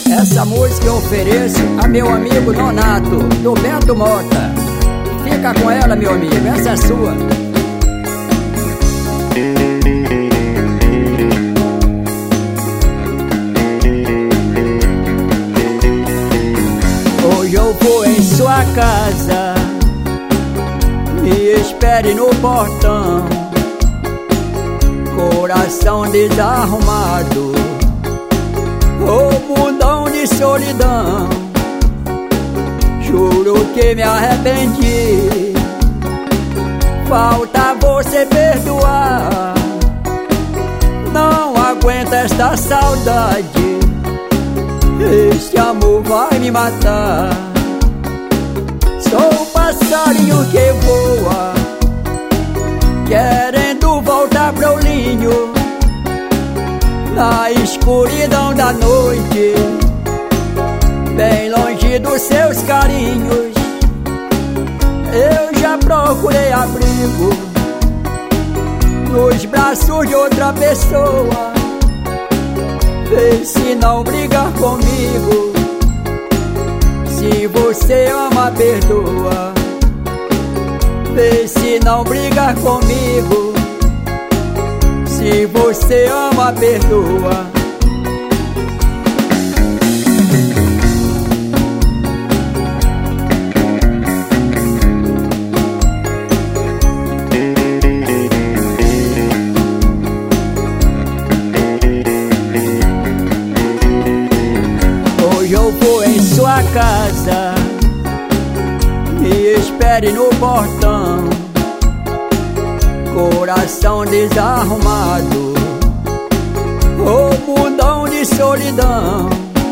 Essa música eu ofereço a meu amigo Nonato, do Bento Mota. Fica com ela, meu amigo, essa é sua. Hoje eu vou em sua casa, me espere no portão. Coração desarrumado, o mundão de solidão. Juro que me arrependi, falta você perdoar. Não aguento esta saudade, este amor vai me matar. Sou um passarinho que voa, querendo voltar pro ninho. Na escuridão da noite, bem longe dos seus carinhos, eu já procurei abrigo nos braços de outra pessoa. Vê se não brigar comigo, se você ama, perdoa. Vê se não brigar comigo, se você ama, perdoa. Hoje eu vou em sua casa, me espere no portão. Coração desarrumado, o mundão de solidão.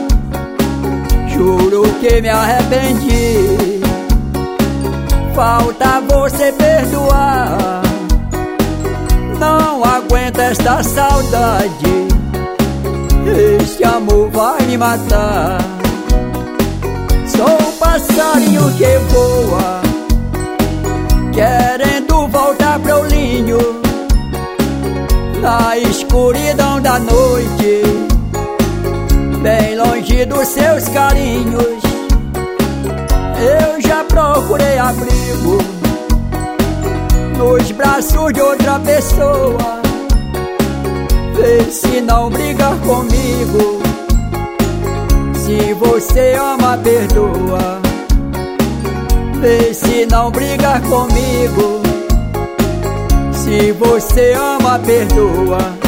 Juro que me arrependi, falta você perdoar. Não aguento esta saudade, este amor vai me matar. Sou um passarinho que voa, querendo voltar pro ninho. Na escuridão da noite, bem longe dos seus carinhos, eu já procurei abrigo nos braços de outra pessoa. Vê se não brigar comigo, se você ama, perdoa. Vê se não brigar comigo, se você ama, perdoa.